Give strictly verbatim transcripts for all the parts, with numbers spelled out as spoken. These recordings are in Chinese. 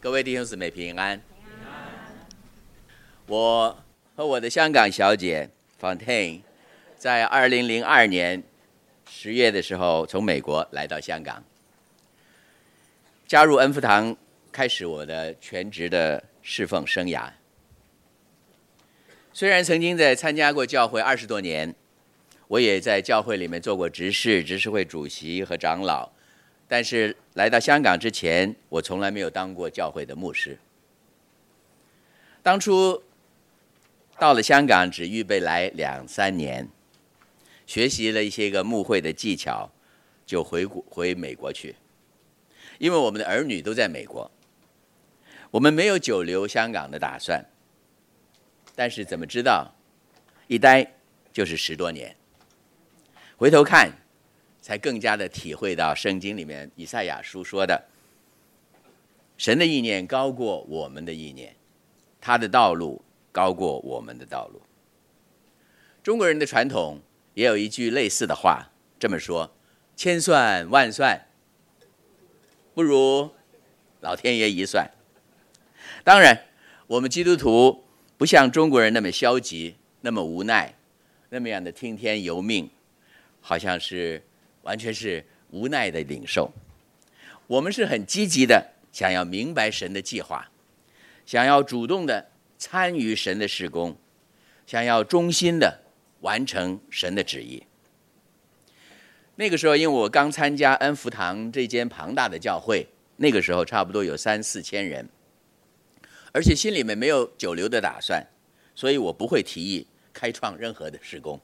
各位弟兄姊妹平安。我和我的香港小姐 Fontaine 在二零零二年十月的时候从美国来到香港，加入恩福堂，开始我的全职的侍奉生涯。虽然曾经在参加过教会二十多年，我也在教会里面做过执事、执事会主席和长老，但是来到香港之前，我从来没有当过教会的牧师。当初到了香港，只预备来两三年，学习了一些个牧会的技巧，就回回美国去。因为我们的儿女都在美国，我们没有久留香港的打算。但是怎么知道，一待就是十多年。回头看，才更加的体会到圣经里面以赛亚书说的，神的意念高过我们的意念，他的道路高过我们的道路。中国人的传统也有一句类似的话，这么说：千算万算，不如老天爷一算。当然，我们基督徒不像中国人那么消极，那么无奈，那么样的听天由命，好像是完全是无奈的领受。我们是很积极的，想要明白神的计划，想要主动的参与神的事工，想要忠心的完成神的旨意。那个时候，因为我刚参加恩福堂这间庞大的教会，那个时候差不多有三四千人，而且心里面没有久留的打算，所以我不会提议开创任何的事工。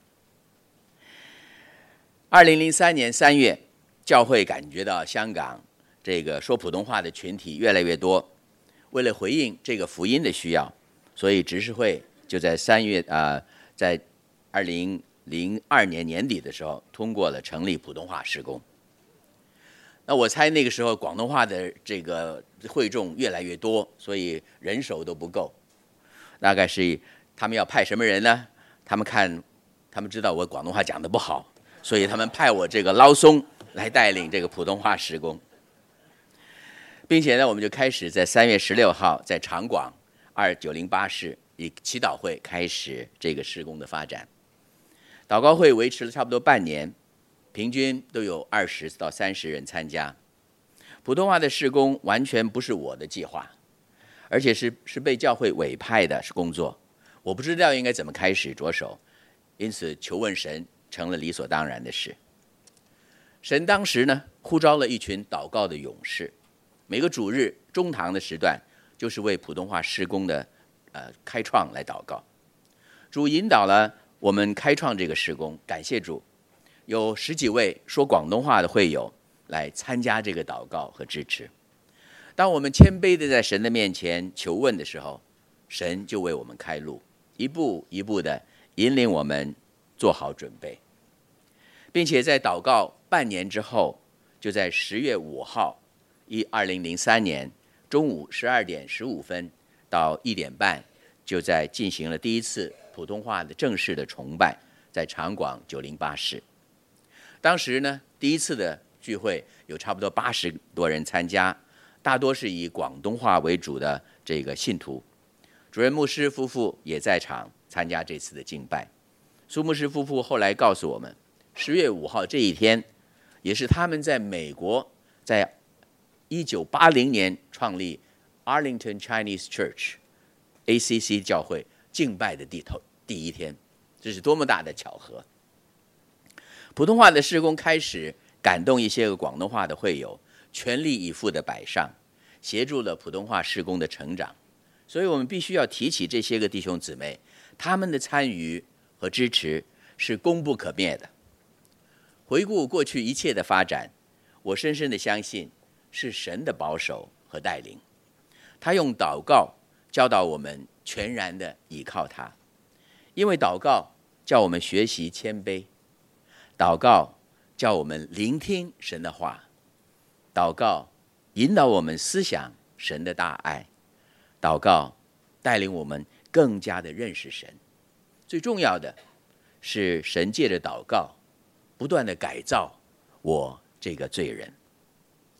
二零零三年三月，教会感觉到香港这个说普通话的群体越来越多，为了回应这个福音的需要，所以执事会就在三月啊、呃，在二零零二年年底的时候通过了成立普通话事工。那我猜那个时候广东话的这个会众越来越多，所以人手都不够。大概是他们要派什么人呢？他们看，他们知道我广东话讲得不好，所以他们派我这个捞松来带领这个普通话事工，并且呢，我们就开始在三月十六号在长广二九零八室以祈祷会开始这个事工的发展。祷告会维持了差不多半年，平均都有二十到三十人参加。普通话的事工完全不是我的计划，而且是是被教会委派的是工作，我不知道应该怎么开始着手，因此求问神成了理所当然的事。神当时呢呼召了一群祷告的勇士，每个主日中堂的时段就是为普通话事工的呃开创来祷告。主引导了我们开创这个事工，感谢主，有十几位说广东话的会友来参加这个祷告和支持。当我们谦卑的在神的面前求问的时候，神就为我们开路，一步一步的引领我们做好准备，并且在祷告半年之后，就在十月五号，二零零三年中午十二点十五分到一点半，就在进行了第一次普通话的正式的崇拜，在长广九零八室。当时呢，第一次的聚会有差不多八十多人参加，大多是以广东话为主的这个信徒。主任牧师夫妇也在场参加这次的敬拜。苏牧师夫妇后来告诉我们，十月五号这一天，也是他们在美国在一九八零年创立 Arlington Chinese Church A C C 教会敬拜的地头第一天，这是多么大的巧合！普通话的事工开始感动一些个广东话的会友，全力以赴的摆上，协助了普通话事工的成长。所以我们必须要提起这些个弟兄姊妹，他们的参与和支持是功不可灭的。回顾过去一切的发展，我深深的相信是神的保守和带领。他用祷告教导我们全然的倚靠他，因为祷告叫我们学习谦卑，祷告叫我们聆听神的话，祷告引导我们思想神的大爱，祷告带领我们更加的认识神。最重要的是神借着祷告不断的改造我这个罪人。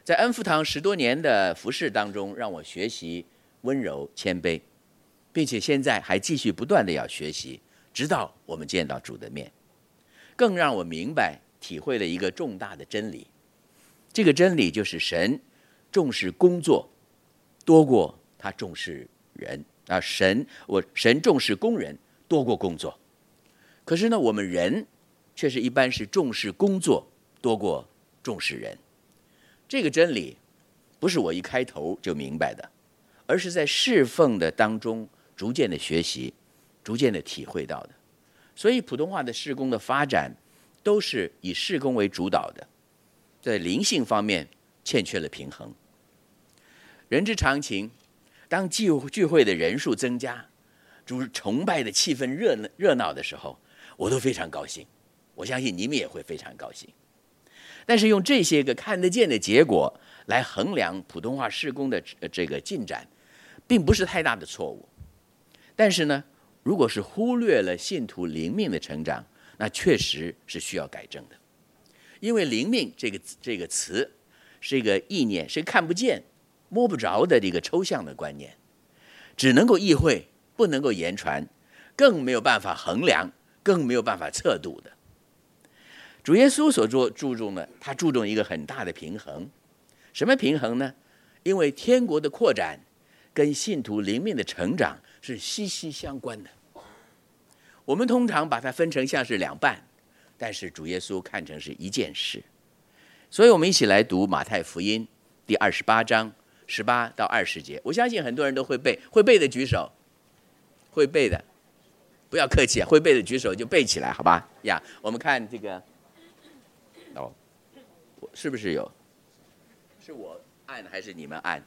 在恩福堂十多年的服事当中，让我学习温柔谦卑，并且现在还继续不断的要学习，直到我们见到主的面。更让我明白体会了一个重大的真理，这个真理就是神重视工作多过他重视人啊，神我神重视工人多过工作。可是呢，我们人却是一般是重视工作多过重视人。这个真理不是我一开头就明白的，而是在侍奉的当中逐渐的学习，逐渐的体会到的。所以普通话的事工的发展都是以事工为主导的，在灵性方面欠缺了平衡。人之常情，当聚聚会的人数增加，主崇拜的气氛热热闹的时候，我都非常高兴，我相信你们也会非常高兴。但是用这些个看得见的结果来衡量普通话事工的这个进展，并不是太大的错误。但是呢，如果是忽略了信徒灵命的成长，那确实是需要改正的。因为灵命这个这个词是一个意念，是看不见摸不着的这个抽象的观念，只能够意会，不能够言传，更没有办法衡量，更没有办法测度的。主耶稣所注注重的，他注重一个很大的平衡。什么平衡呢？因为天国的扩展跟信徒灵命的成长是息息相关的。我们通常把它分成像是两半，但是主耶稣看成是一件事。所以我们一起来读马太福音第二十八章十八到二十节。我相信很多人都会背，会背的举手，会背的不要客气啊，会背的举手就背起来，好吧？呀，我们看这个，哦，是不是有？是我按还是你们按？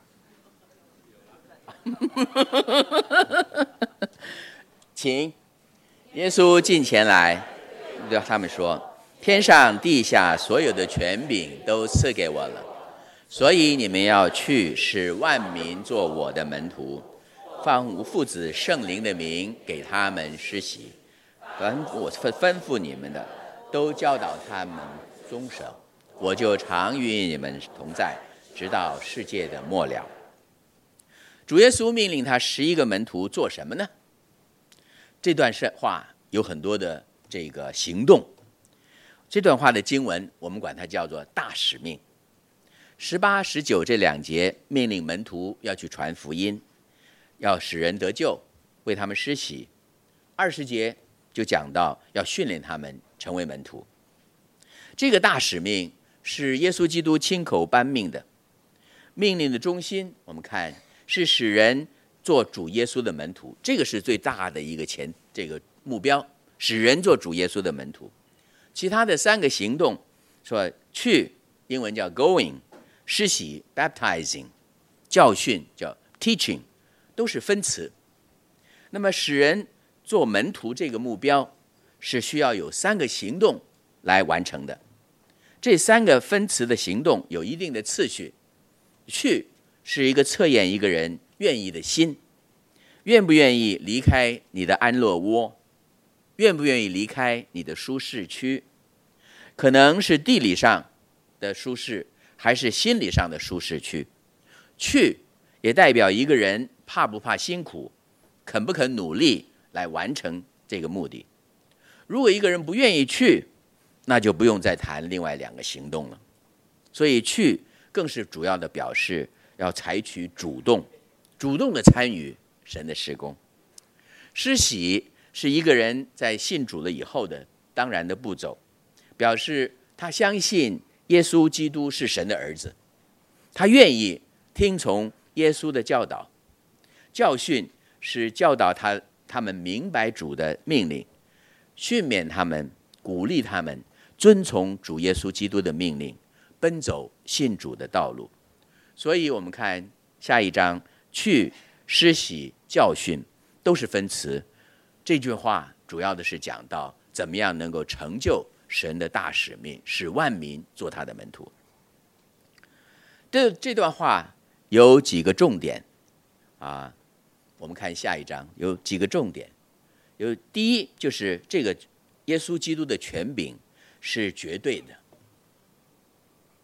请。耶稣近前来，对他们说：“天上地下所有的权柄都赐给我了，所以你们要去，使万民做我的门徒，放无父子圣灵的名给他们施洗，凡我吩咐你们的，都教导他们遵守。我就常与你们同在，直到世界的末了。”主耶稣命令他十一个门徒做什么呢？这段话有很多的这个行动。这段话的经文我们管它叫做大使命。十八、十九这两节命令门徒要去传福音，要使人得救，为他们施洗。二十节就讲到要训练他们成为门徒。这个大使命是耶稣基督亲口颁命的。命令的中心我们看是使人做主耶稣的门徒，这个是最大的一个前这个目标，使人做主耶稣的门徒。其他的三个行动，说去，英文叫 going， 施洗 baptizing， 教训叫 teaching， 都是分词。那么使人做门徒这个目标是需要有三个行动来完成的。这三个分词的行动有一定的次序。去是一个测验一个人愿意的心，愿不愿意离开你的安乐窝，愿不愿意离开你的舒适区，可能是地理上的舒适，还是心理上的舒适区。去也代表一个人怕不怕辛苦，肯不肯努力来完成这个目的。如果一个人不愿意去，那就不用再谈另外两个行动了。所以去更是主要的表示要采取主动主动的参与神的事工。施洗是一个人在信主了以后的当然的步骤，表示他相信耶稣基督是神的儿子，他愿意听从耶稣的教导。教训是教导他他们明白主的命令，训勉他们，鼓励他们遵从主耶稣基督的命令，奔走信主的道路。所以我们看下一章，去、施洗、教训都是分词。这句话主要的是讲到怎么样能够成就神的大使命，使万民做他的门徒。这这段话有几个重点啊？我们看下一章有几个重点。有第一就是这个耶稣基督的权柄是绝对的。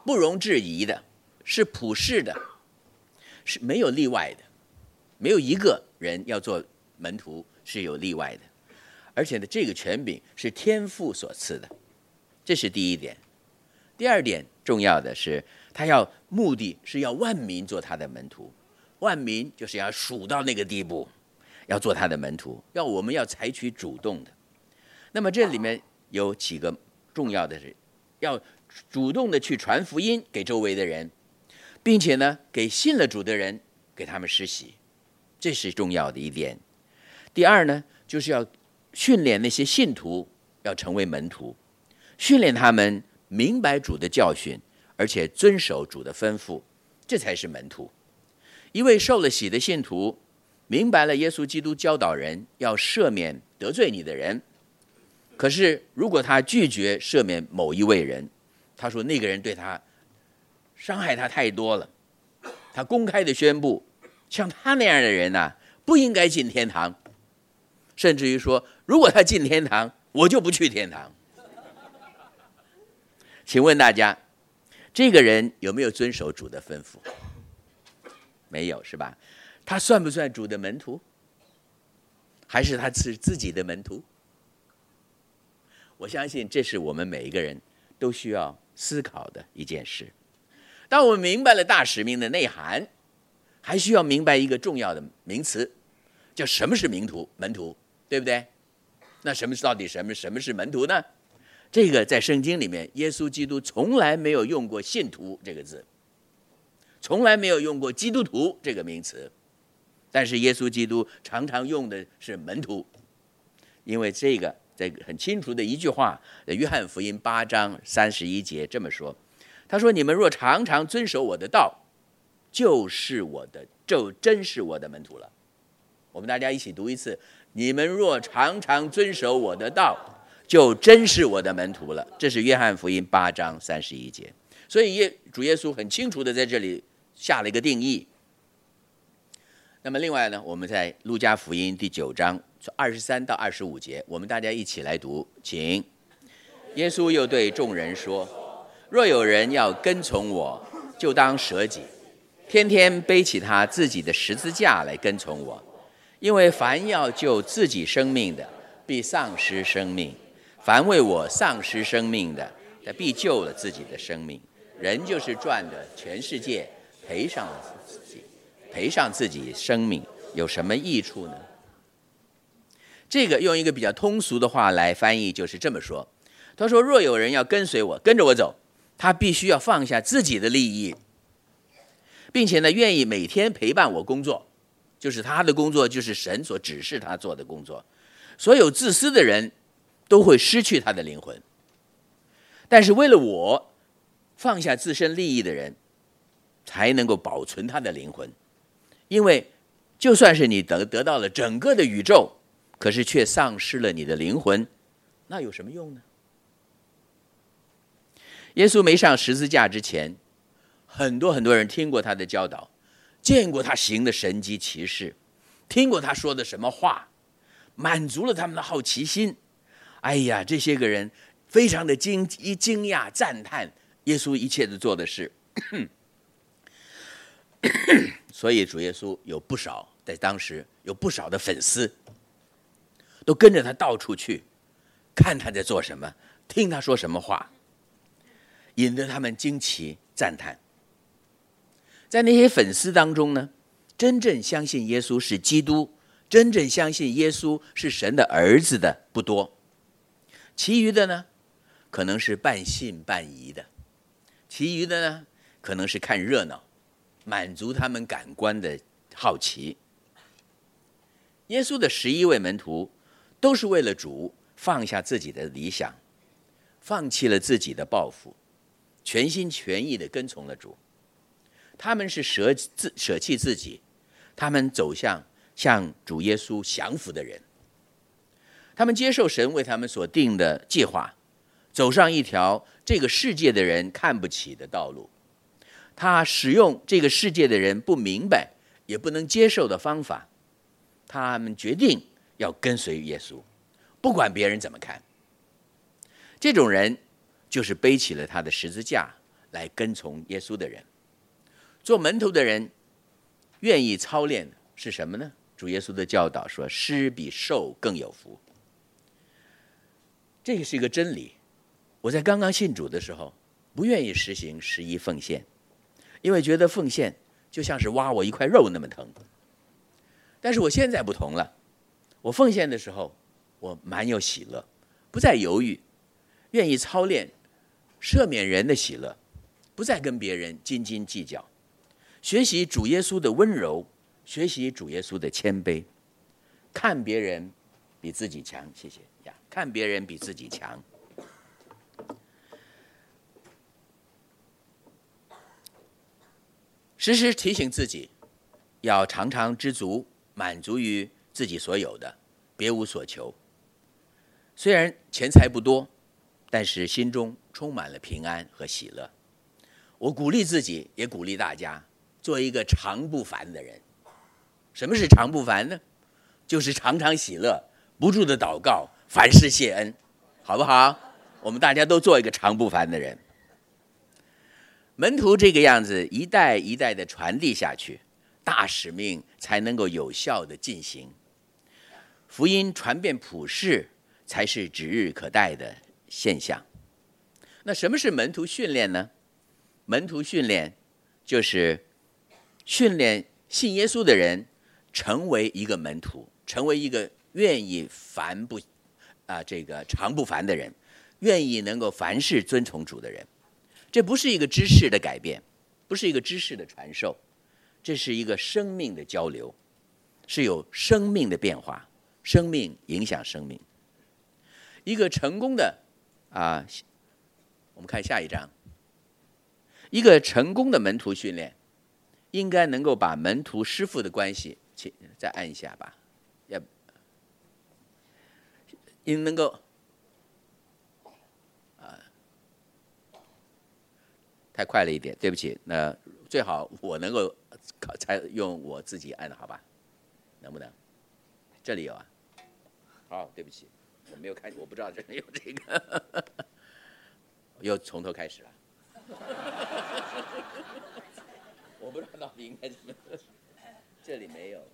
不容置疑的，是普世的，是没有例外的，没有一个人要做门徒是有例外的。而且呢，这个权柄是天父所赐的，这是第一点。第二点重要的是，他要目的是要万民做他的门徒，万民就是要数到那个地步，要做他的门徒，要我们要采取主动的。那么这里面有几个重要的是，要主动的去传福音给周围的人，并且呢，给信了主的人给他们施洗，这是重要的一点。第二呢，就是要训练那些信徒要成为门徒，训练他们明白主的教训，而且遵守主的吩咐，这才是门徒。一位受了洗的信徒，明白了耶稣基督教导人要赦免得罪你的人，可是如果他拒绝赦免某一位人，他说那个人对他伤害他太多了，他公开的宣布，像他那样的人啊，不应该进天堂，甚至于说，如果他进天堂，我就不去天堂。请问大家，这个人有没有遵守主的吩咐？没有，是吧？他算不算主的门徒？还是他是自己的门徒？我相信这是我们每一个人都需要思考的一件事。当我们明白了大使命的内涵，还需要明白一个重要的名词，叫什么是门徒？门徒，对不对？那什么到底什么什么是门徒呢？这个在圣经里面，耶稣基督从来没有用过信徒这个字，从来没有用过基督徒这个名词，但是耶稣基督常常用的是门徒，因为这个这个很清楚的一句话，约翰福音八章三十一节这么说，他说：“你们若常常遵守我的道，就是我的，就真是我的门徒了。”我们大家一起读一次：“你们若常常遵守我的道，就真是我的门徒了。”这是约翰福音八章三十一节。所以耶主耶稣很清楚的在这里下了一个定义。那么另外呢，我们在路加福音第九章二十三到二十五节，我们大家一起来读，请。耶稣又对众人说：“若有人要跟从我，就当舍己，天天背起他自己的十字架来跟从我。因为凡要救自己生命的，必丧失生命；凡为我丧失生命的，他必救了自己的生命。人就是赚的全世界，赔上了自己，赔上自己生命，有什么益处呢？”这个用一个比较通俗的话来翻译，就是这么说。他说：“若有人要跟随我，跟着我走，他必须要放下自己的利益，并且呢，愿意每天陪伴我工作，就是他的工作就是神所指示他做的工作。所有自私的人都会失去他的灵魂，但是为了我放下自身利益的人，才能够保存他的灵魂。因为就算是你得得到了整个的宇宙，可是却丧失了你的灵魂，那有什么用呢？”耶稣没上十字架之前，很多很多人听过他的教导，见过他行的神迹奇事，听过他说的什么话，满足了他们的好奇心。哎呀，这些个人非常的惊惊讶赞叹耶稣一切的做的事。所以主耶稣有不少，在当时有不少的粉丝都跟着他到处去，看他在做什么，听他说什么话，引得他们惊奇赞叹。在那些粉丝当中呢，真正相信耶稣是基督，真正相信耶稣是神的儿子的不多，其余的呢，可能是半信半疑的，其余的呢，可能是看热闹，满足他们感官的好奇。耶稣的十一位门徒都是为了主放下自己的理想，放弃了自己的抱负，全心全意地跟从了主。他们是舍自舍弃自己，他们走向向主耶稣降服的人。他们接受神为他们所定的计划，走上一条这个世界的人看不起的道路。他使用这个世界的人不明白也不能接受的方法，他们决定要跟随耶稣，不管别人怎么看。这种人就是背起了他的十字架来跟从耶稣的人。做门徒的人愿意操练是什么呢？主耶稣的教导说，施比受更有福。这个是一个真理。我在刚刚信主的时候不愿意实行十一奉献，因为觉得奉献就像是挖我一块肉那么疼。但是我现在不同了，我奉献的时候我满有喜乐，不再犹豫，愿意操练赦免人的喜乐，不再跟别人斤斤计较，学习主耶稣的温柔，学习主耶稣的谦卑，看别人比自己强。谢谢呀，看别人比自己强。时时提醒自己，要常常知足，满足于自己所有的，别无所求。虽然钱财不多，但是心中充满了平安和喜乐。我鼓励自己，也鼓励大家，做一个常不烦的人。什么是常不烦呢？就是常常喜乐，不住的祷告，凡事谢恩，好不好？我们大家都做一个常不烦的人。门徒这个样子一代一代的传递下去，大使命才能够有效的进行，福音传遍普世才是指日可待的现象。那什么是门徒训练呢？门徒训练就是训练信耶稣的人成为一个门徒，成为一个愿意烦不啊这个常不烦的人，愿意能够凡事遵从主的人。这不是一个知识的改变，不是一个知识的传授，这是一个生命的交流，是有生命的变化，生命影响生命。一个成功的啊，我们看下一章。一个成功的门徒训练，应该能够把门徒师傅的关系，请再按一下吧，要应能够啊，太快了一点，对不起。那最好我能够才用我自己按，好吧？能不能？这里有啊。好，对不起，我没有看，我不知道这里有这个，又从头开始了。我不知道到底应该怎么，这里没有。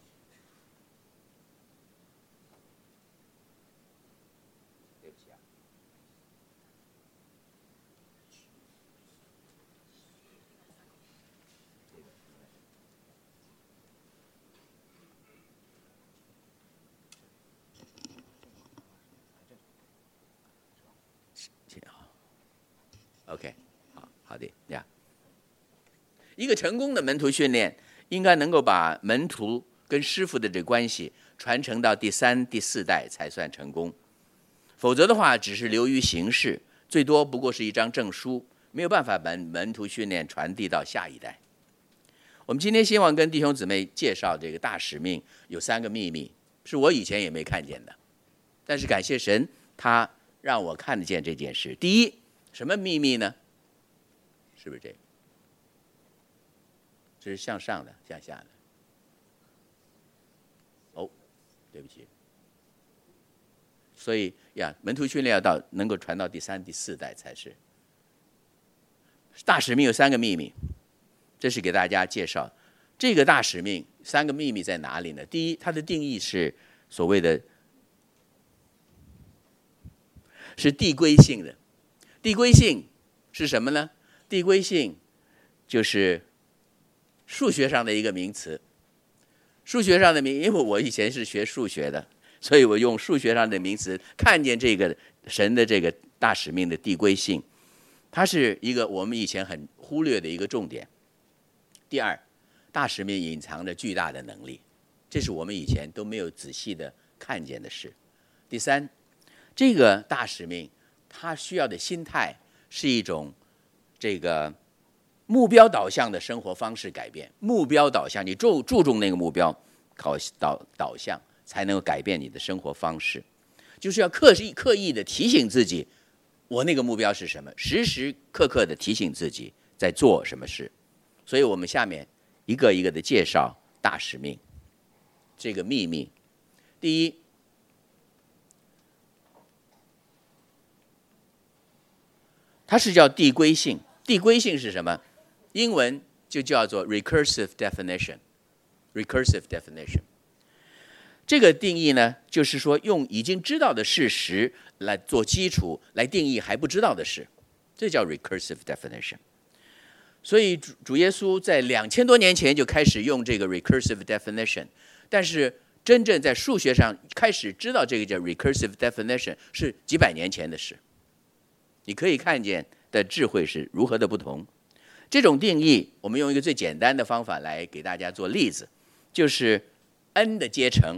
对不起啊。OK， 好好的呀。一个成功的门徒训练，应该能够把门徒跟师傅的这关系传承到第三、第四代才算成功。否则的话，只是流于形式，最多不过是一张证书，没有办法把门徒训练传递到下一代。我们今天希望跟弟兄姊妹介绍这个大使命有三个秘密，是我以前也没看见的，但是感谢神，他让我看得见这件事。第一，什么秘密呢？是不是这个？这是向上的，向下的。哦，对不起。所以呀，门徒训练要到能够传到第三、第四代才是。大使命有三个秘密，这是给大家介绍。这个大使命三个秘密在哪里呢？第一，它的定义是所谓的是递归性的。递归性是什么呢？递归性就是数学上的一个名词。数学上的名，因为我以前是学数学的，所以我用数学上的名词看见这个神的这个大使命的递归性，它是一个我们以前很忽略的一个重点。第二，大使命隐藏着巨大的能力，这是我们以前都没有仔细的看见的事。第三，这个大使命它需要的心态是一种这个目标导向的生活方式改变。目标导向，你注注重那个目标导导导向，才能够改变你的生活方式。就是要刻意刻意的提醒自己，我那个目标是什么，时时刻刻的提醒自己在做什么事。所以我们下面一个一个的介绍大使命这个秘密。第一，它是叫递归性。 递归性是什么？英文就叫做 recursive definition。recursive definition 这个定义呢，就是说用已经知道的事实来做基础，来定义还不知道的事，这叫 recursive definition。所以主主耶稣在两千多年前就开始用这个 recursive definition， 但是真正在数学上开始知道这个叫 recursive definition 是几百年前的事。你可以看见的智慧是如何的不同。这种定义，我们用一个最简单的方法来给大家做例子，就是 n 的阶乘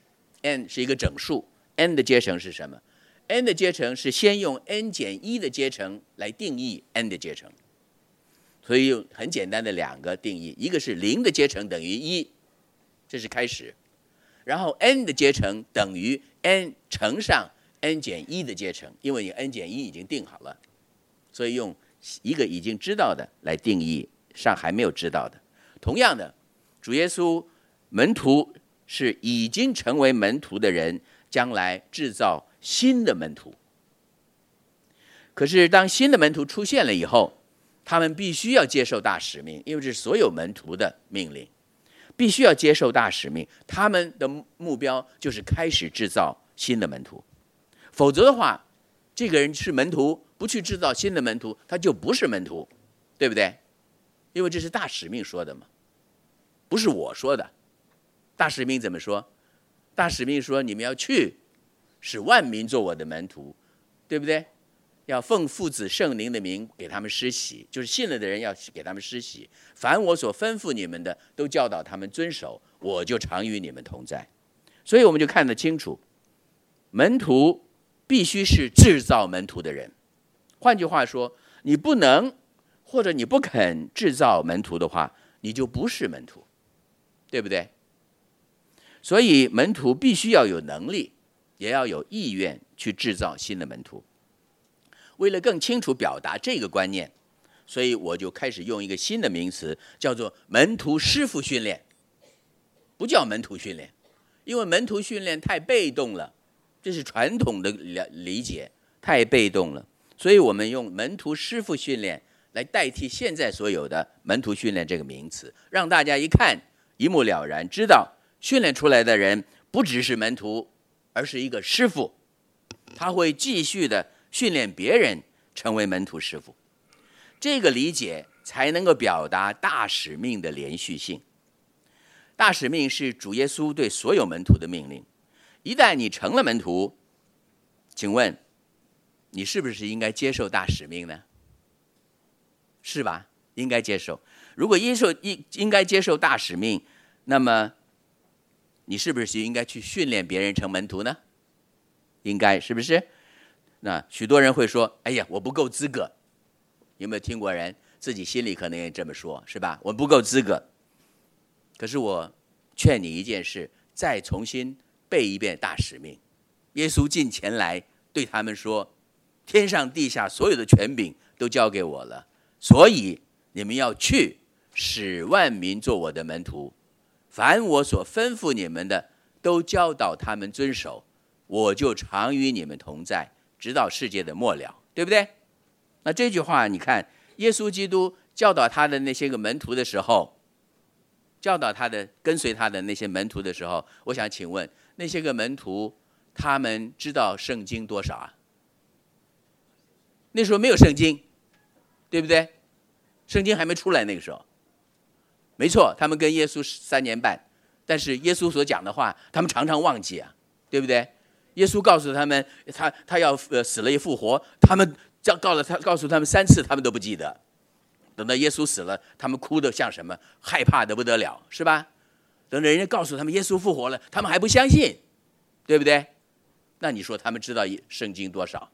，n 是一个整数 ，n 的阶乘是什么 ？n 的阶乘是先用 n 减一的阶乘来定义 n 的阶乘，所以用很简单的两个定义，一个是零的阶乘等于一，这是开始，然后 n 的阶乘等于 n 乘上 n 减一的阶乘，因为你 n 减一已经定好了，所以用一个已经知道的来定义上还没有知道的。同样的，主耶稣门徒是已经成为门徒的人，将来制造新的门徒。可是当新的门徒出现了以后，他们必须要接受大使命，因为这是所有门徒的命令，必须要接受大使命。他们的目标就是开始制造新的门徒，否则的话，这个人是门徒，不去制造新的门徒，他就不是门徒，对不对？因为这是大使命说的嘛，不是我说的。大使命怎么说？大使命说你们要去，使万民做我的门徒，对不对？要奉父子圣灵的名给他们施洗，就是信了的人要给他们施洗。凡我所吩咐你们的，都教导他们遵守，我就常与你们同在。所以我们就看得清楚，门徒必须是制造门徒的人。换句话说，你不能或者你不肯制造门徒的话，你就不是门徒，对不对？所以门徒必须要有能力，也要有意愿去制造新的门徒。为了更清楚表达这个观念，所以我就开始用一个新的名词，叫做门徒师傅训练，不叫门徒训练，因为门徒训练太被动了，这是传统的理解，太被动了。所以我们用门徒师傅训练来代替现在所有的门徒训练这个名词，让大家一看一目了然，知道训练出来的人不只是门徒，而是一个师傅，他会继续的训练别人成为门徒师傅。这个理解才能够表达大使命的连续性。大使命是主耶稣对所有门徒的命令。一旦你成了门徒，请问你是不是应该接受大使命呢？是吧？应该接受。如果接受应应该接受大使命，那么你是不是应该去训练别人成门徒呢？应该，是不是？那许多人会说，哎呀，我不够资格。有没有听过人自己心里可能也这么说，是吧？我不够资格。可是我劝你一件事，再重新背一遍大使命。耶稣近前来对他们说，天上地下所有的权柄都交给我了，所以你们要去，使万民做我的门徒，凡我所吩咐你们的，都教导他们遵守，我就常与你们同在，直到世界的末了，对不对？那这句话你看，耶稣基督教导他的那些个门徒的时候，教导他的跟随他的那些门徒的时候，我想请问那些个门徒，他们知道圣经多少啊？那时候没有圣经，对不对？圣经还没出来那个时候。没错，他们跟耶稣三年半，但是耶稣所讲的话，他们常常忘记啊，对不对？耶稣告诉他们，他他要呃死了又复活，他们告了他告诉他们三次，他们都不记得。等到耶稣死了，他们哭得像什么？害怕得不得了，是吧？等到人家告诉他们耶稣复活了，他们还不相信，对不对？那你说他们知道圣经多少？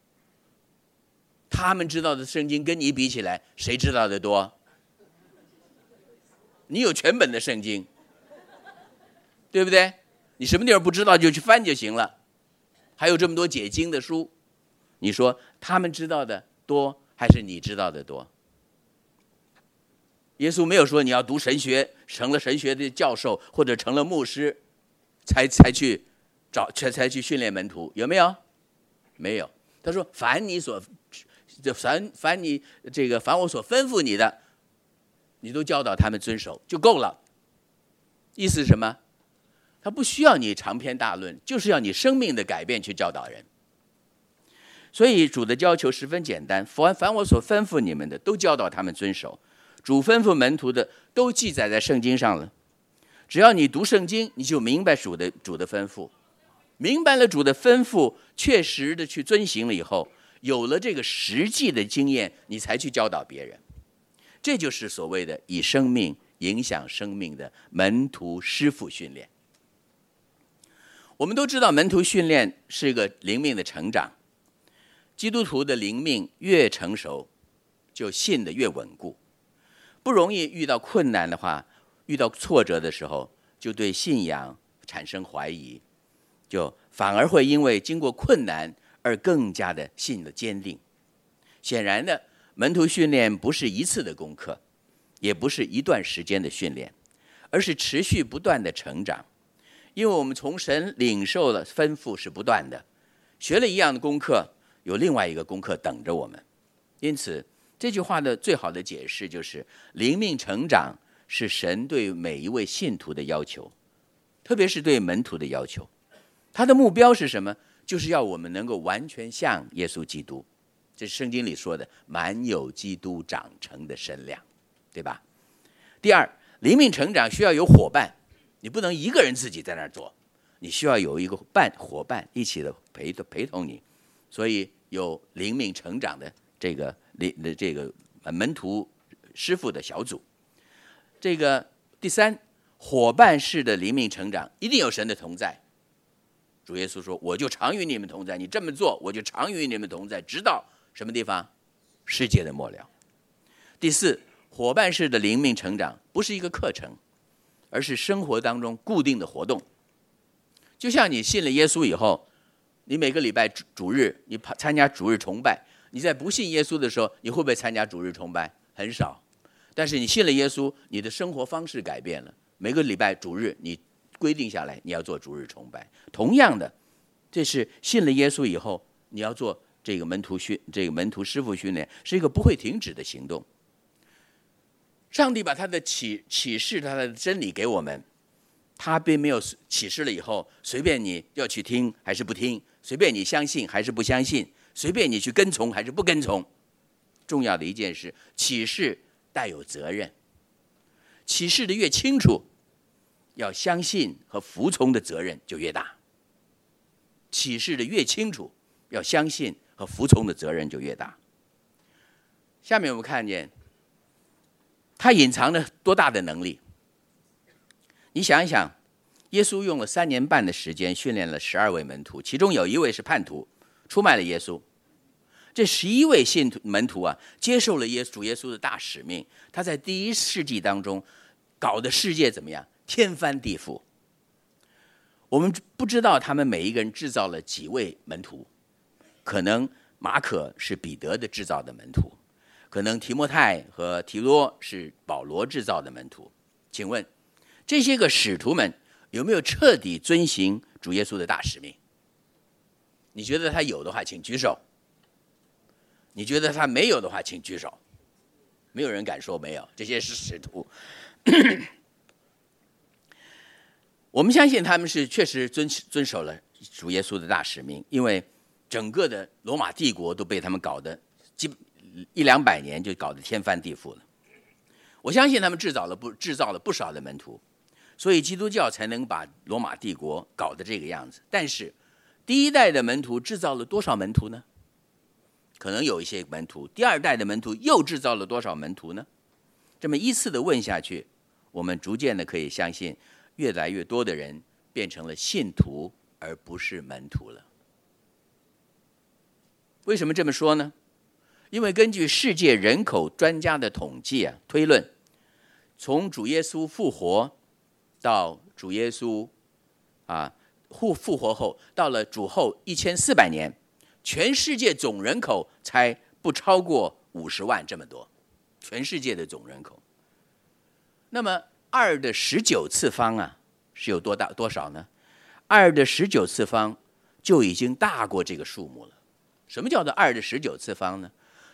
他们知道的圣经跟你比起来，谁知道的多？你有全本的圣经，对不对？你什么地方不知道就去翻就行了。还有这么多解经的书，你说他们知道的多还是你知道的多？耶稣没有说你要读神学，成了神学的教授或者成了牧师，才才去找才才去训练门徒，有没有？没有。他说：凡你所这凡凡你这个凡我所吩咐你的，你都教导他们遵守就够了。意思是什么？他不需要你长篇大论，就是要你生命的改变去教导人。所以主的要求十分简单，凡凡我所吩咐你们的，都教导他们遵守。主吩咐门徒的，都记载在圣经上了。只要你读圣经，你就明白主的主的吩咐，明白了主的吩咐，确实的去遵行了以后，有了这个实际的经验，你才去教导别人。这就是所谓的以生命影响生命的门徒师傅训练。我们都知道，门徒训练是一个灵命的成长。基督徒的灵命越成熟，就信得越稳固。不容易遇到困难的话，遇到挫折的时候，就对信仰产生怀疑，就反而会因为经过困难而更加的信得坚定。显然的，门徒训练不是一次的功课，也不是一段时间的训练，而是持续不断的成长。因为我们从神领受了吩咐是不断的，学了一样的功课，有另外一个功课等着我们。因此这句话的最好的解释就是，灵命成长是神对每一位信徒的要求，特别是对门徒的要求。他的目标是什么？就是要我们能够完全像耶稣基督，这是圣经里说的满有基督长成的身量，对吧？第二，灵命成长需要有伙伴，你不能一个人自己在那儿做，你需要有一个伴伙伴一起的陪陪同你。所以有灵命成长的这个这个门徒师傅的小组。这个第三，伙伴式的灵命成长一定有神的同在。主耶稣说，我就常与你们同在，你这么做，我就常与你们同在，直到什么地方？世界的末了。第四，伙伴式的灵命成长不是一个课程，而是生活当中固定的活动。就像你信了耶稣以后，你每个礼拜主日你参加主日崇拜，你在不信耶稣的时候，你会不会参加主日崇拜？很少。但是你信了耶稣，你的生活方式改变了，每个礼拜主日你规定下来你要做主日崇拜。同样的，这是信了耶稣以后，你要做这个门徒训这个门徒师傅训练，是一个不会停止的行动。上帝把他的启启示他的真理给我们，他并没有启示了以后随便你要去听还是不听，随便你相信还是不相信，随便你去跟从还是不跟从。重要的一件事，启示带有责任，启示的越清楚，要相信和服从的责任就越大。启示的越清楚，要相信和服从的责任就越大。下面我们看见他隐藏了多大的能力。你想一想，耶稣用了三年半的时间训练了十二位门徒，其中有一位是叛徒，出卖了耶稣。这十一位信徒门徒啊，接受了耶稣主耶稣的大使命。他在第一世纪当中搞的世界怎么样？天翻地覆。我们不知道他们每一个人制造了几位门徒，可能马可是彼得的制造的门徒，可能提摩太和提多是保罗制造的门徒。请问这些个使徒们有没有彻底遵行主耶稣的大使命？你觉得他有的话请举手，你觉得他没有的话请举手。没有人敢说没有，这些是使徒。我们相信他们是确实 遵, 遵守了主耶稣的大使命，因为整个的罗马帝国都被他们搞得一两百年就搞得天翻地覆了。我相信他们制造了不制造了不少的门徒，所以基督教才能把罗马帝国搞得这个样子。但是第一代的门徒制造了多少门徒呢？可能有一些门徒，第二代的门徒又制造了多少门徒呢？这么依次的问下去，我们逐渐的可以相信，越来越多的人变成了信徒，而不是门徒了。为什么这么说呢？因为根据世界人口专家的统计啊推论，从主耶稣复活到主耶稣啊复复活后，到了主后一千四百年，全世界总人口才不超过五十万这么多，全世界的总人口。那么二的十九次方啊，是有多大多少呢？二的十九次方就已经大过这个数目了。什么叫做二的十九次方呢？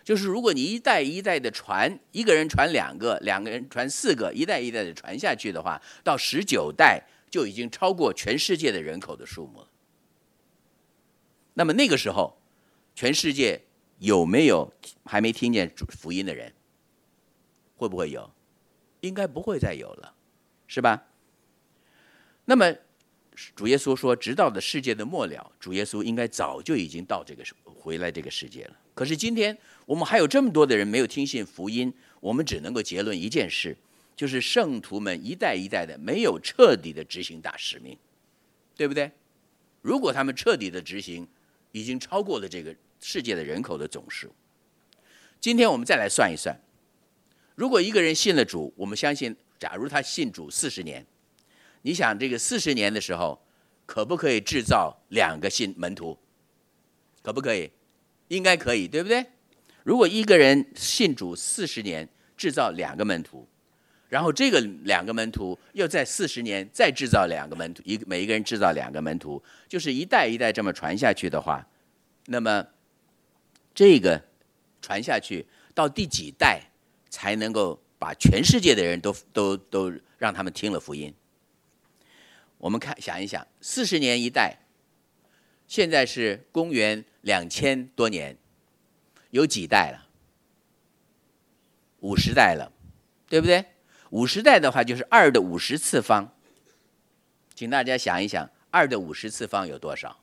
就是如果你一代一代的传，一个人传两个，两个人传四个，一代一代的传下去的话，到十九代就已经超过全世界的人口的数目了。那么那个时候，全世界有没有还没听见福音的人？会不会有？应该不会再有了，是吧？那么主耶稣说，直到的世界的末了，主耶稣应该早就已经到这个回来这个世界了。可是今天我们还有这么多的人没有听信福音，我们只能够结论一件事，就是圣徒们一代一代的没有彻底的执行大使命，对不对？如果他们彻底的执行，已经超过了这个世界的人口的总数。今天我们再来算一算，如果一个人信了主，我们相信，假如他信主四十年，你想这个四十年的时候，可不可以制造两个信门徒？可不可以？应该可以，对不对？如果一个人信主四十年，制造两个门徒，然后这个两个门徒又在四十年再制造两个门徒，一每一个人制造两个门徒，就是一代一代这么传下去的话，那么这个传下去到第几代才能够把全世界的人都都都让他们听了福音？我们看想一想，四十年一代，现在是公元两千多年，有几代了？五十代了，对不对？五十代的话就是二的五十次方，请大家想一想，二的五十次方有多少？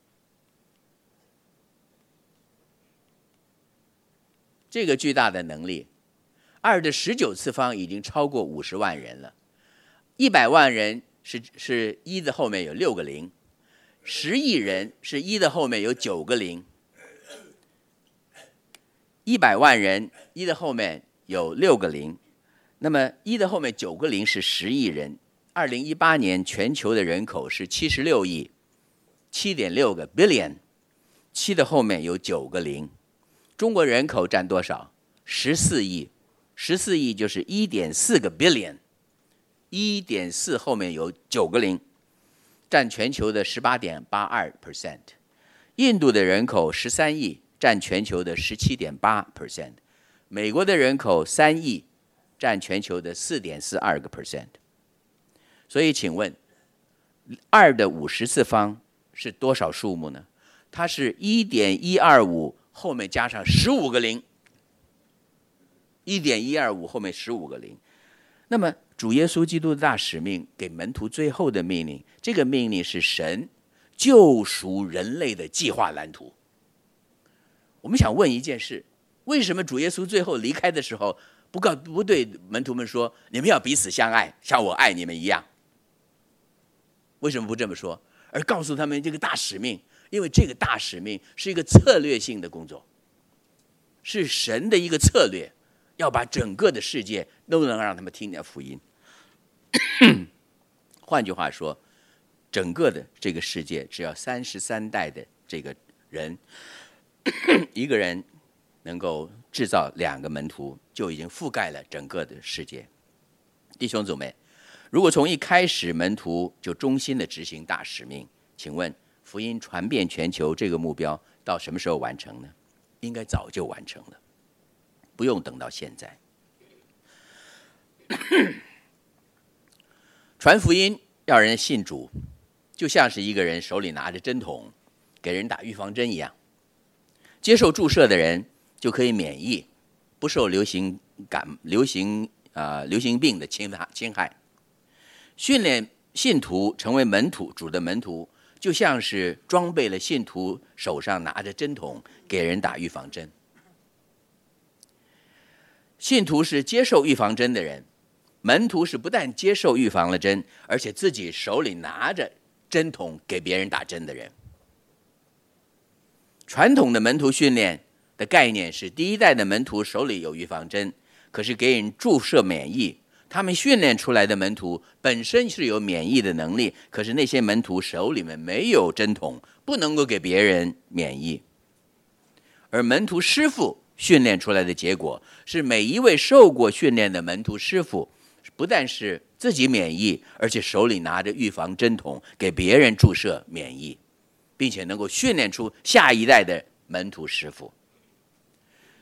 这个巨大的能力，二的十九次方已经超过五十万人了，一百万人是是一的后面有六个零，十亿人是一的后面有九个零，一百万人一的后面有六个零，那么一的后面九个零是十亿人。二零一八年全球的人口是七十六亿，七点六个 billion， 七的后面有九个零。中国人口占多少？十四亿，十四亿就是一点四个 billion， 一点四后面有九个零，占全球的十八点八二 percent。印度的人口十三亿，占全球的十七点八 percent。美国的人口三亿，占全球的四点四二个 percent。所以，请问，二的五十次方是多少数目呢？它是一点一二五后面加上十五个零，一点一二五后面十五个零。那么，主耶稣基督的大使命给门徒最后的命令，这个命令是神救赎人类的计划蓝图。我们想问一件事：为什么主耶稣最后离开的时候，不告不对门徒们说，你们要彼此相爱，像我爱你们一样？为什么不这么说，而告诉他们这个大使命？因为这个大使命是一个策略性的工作，是神的一个策略，要把整个的世界都能让他们听见福音。换句话说，整个的这个世界只要三十三代的这个人，一个人能够制造两个门徒，就已经覆盖了整个的世界。弟兄姊妹，如果从一开始门徒就忠心的执行大使命，请问福音传遍全球这个目标到什么时候完成呢？应该早就完成了，不用等到现在。传福音要人信主，就像是一个人手里拿着针筒给人打预防针一样，接受注射的人就可以免疫，不受流行感流行啊、呃、流行病的侵侵害。训练信徒成为门徒，主的门徒，就像是装备了信徒手上拿着针筒给人打预防针。信徒是接受预防针的人，门徒是不但接受预防了针，而且自己手里拿着针筒给别人打针的人。传统的门徒训练的概念是，第一代的门徒手里有预防针，可是给人注射免疫。他们训练出来的门徒本身是有免疫的能力，可是那些门徒手里面没有针筒，不能够给别人免疫。而门徒师傅训练出来的结果是，每一位受过训练的门徒师傅不但是自己免疫，而且手里拿着预防针筒给别人注射免疫，并且能够训练出下一代的门徒师傅。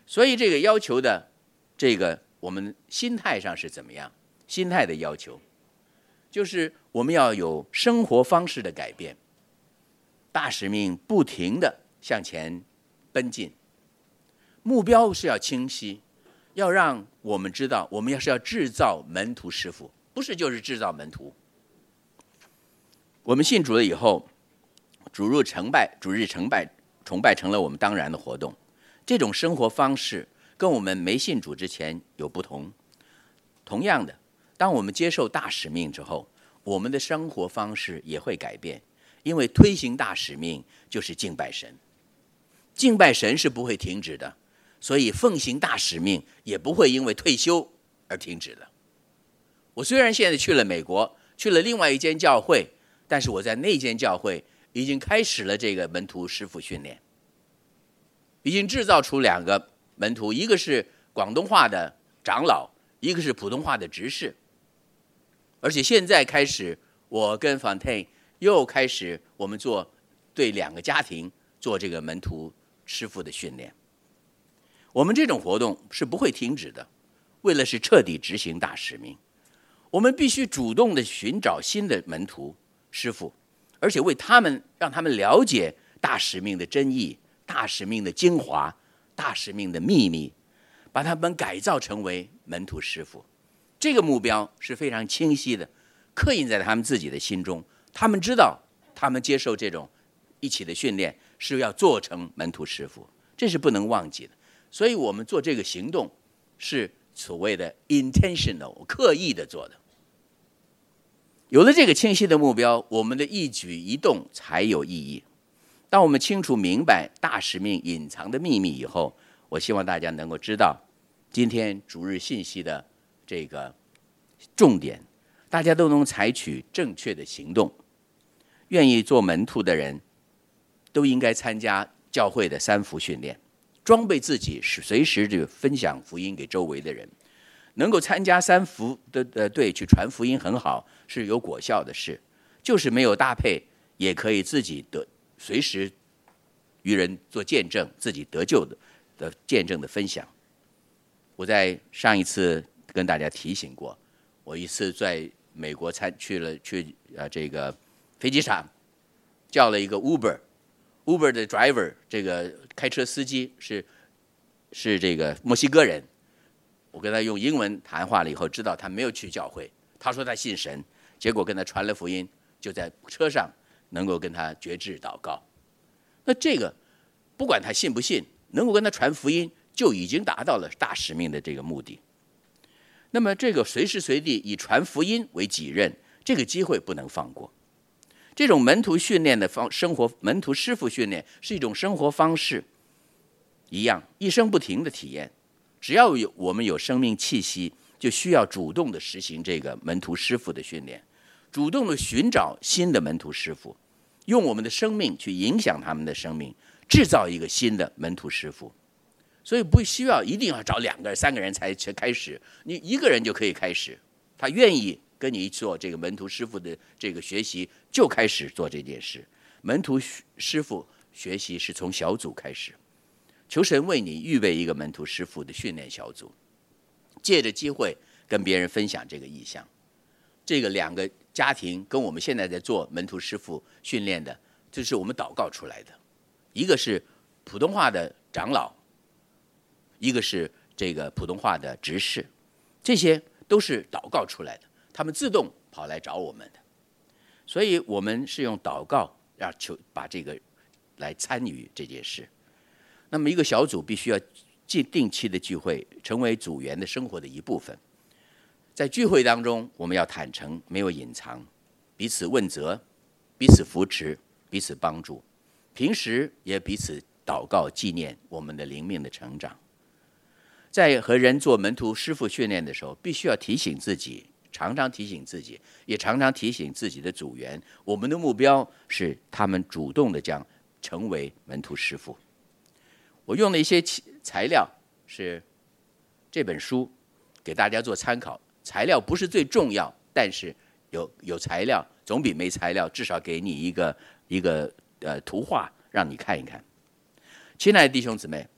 所以这个要求的这个我们心态上是怎么样？心态的要求就是我们要有生活方式的改变，大使命不停的向前奔进，目标是要清晰，要让我们知道我们要是要制造门徒师傅，不是就是制造门徒。我们信主了以后，主日崇拜主日崇拜崇拜成了我们当然的活动，这种生活方式跟我们没信主之前有不同。同样的，当我们接受大使命之后，我们的生活方式也会改变，因为推行大使命就是敬拜神，敬拜神是不会停止的，所以奉行大使命也不会因为退休而停止的。我虽然现在去了美国，去了另外一间教会，但是我在那间教会已经开始了这个门徒师傅训练，已经制造出两个门徒，一个是广东话的长老，一个是普通话的执事。而且现在开始，我跟 Fontaine 又开始我们做对两个家庭做这个门徒师傅的训练。我们这种活动是不会停止的，为了是彻底执行大使命，我们必须主动的寻找新的门徒师傅，而且为他们让他们了解大使命的真意、大使命的精华、大使命的秘密，把他们改造成为门徒师傅。这个目标是非常清晰的，刻印在他们自己的心中。他们知道，他们接受这种一起的训练是要做成门徒师傅，这是不能忘记的。所以我们做这个行动是所谓的 intentional， 刻意的做的。有了这个清晰的目标，我们的一举一动才有意义。当我们清楚明白大使命隐藏的秘密以后，我希望大家能够知道今天主日信息的这个重点，大家都能采取正确的行动。愿意做门徒的人都应该参加教会的三福训练，装备自己，随时就分享福音给周围的人。能够参加三福的呃队去传福音很好，是有果效的事。就是没有搭配，也可以自己得随时与人做见证，自己得救的的见证的分享。我在上一次跟大家提醒过，我一次在美国参去了去呃这个飞机场，叫了一个 Uber，Uber 的 driver 这个开车司机是是这个墨西哥人。我跟他用英文谈话了以后，知道他没有去教会，他说他信神，结果跟他传了福音，就在车上能够跟他决志祷告。那这个不管他信不信，能够跟他传福音，就已经达到了大使命的这个目的。那么这个随时随地以传福音为己任，这个机会不能放过。这种门徒训练的方生活，门徒师傅训练是一种生活方式，一样一生不停的体验。只要有我们有生命气息，就需要主动的实行这个门徒师傅的训练，主动的寻找新的门徒师傅，用我们的生命去影响他们的生命，制造一个新的门徒师傅。所以不需要一定要找两个人、三个人才开始，你一个人就可以开始。他愿意跟你做这个门徒师傅的这个学习，就开始做这件事。门徒师傅学习是从小组开始。求神为你预备一个门徒师傅的训练小组，借着机会跟别人分享这个意向。这个两个家庭跟我们现在在做门徒师傅训练的，这是我们祷告出来的。一个是普通话的长老，一个是这个普通话的执事，这些都是祷告出来的，他们自动跑来找我们的。所以我们是用祷告让求把这个来参与这件事。那么一个小组必须要定期的聚会，成为组员的生活的一部分。在聚会当中，我们要坦诚，没有隐藏，彼此问责，彼此扶持，彼此帮助。平时也彼此祷告纪念我们的灵命的成长。在和人做门徒师傅训练的时候，必须要提醒自己，常常提醒自己，也常常提醒自己的组员，我们的目标是他们主动的这样成为门徒师傅。我用的一些材料是这本书，给大家做参考。材料不是最重要，但是有有材料总比没材料，至少给你一个一个呃图画，让你看一看。亲爱的弟兄姊妹，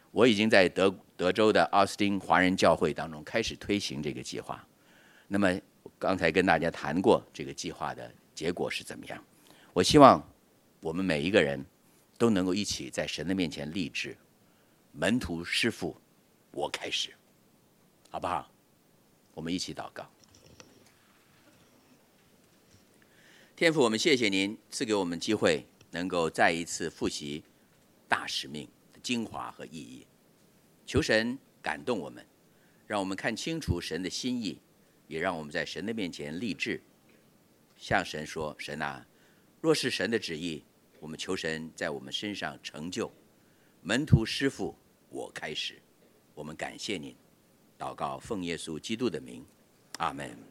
我已经在德德州的奥斯汀华人教会当中开始推行这个计划。那么刚才跟大家谈过这个计划的结果是怎么样？我希望我们每一个人都能够一起在神的面前立志，门徒师父，我开始，好不好？我们一起祷告。天父，我们谢谢您赐给我们机会，能够再一次复习大使命的精华和意义。求神感动我们，让我们看清楚神的心意，也让我们在神的面前立志，向神说：神啊，若是神的旨意，我们求神在我们身上成就。门徒师父，我开始。我们感谢您，祷告奉耶稣基督的名，阿们。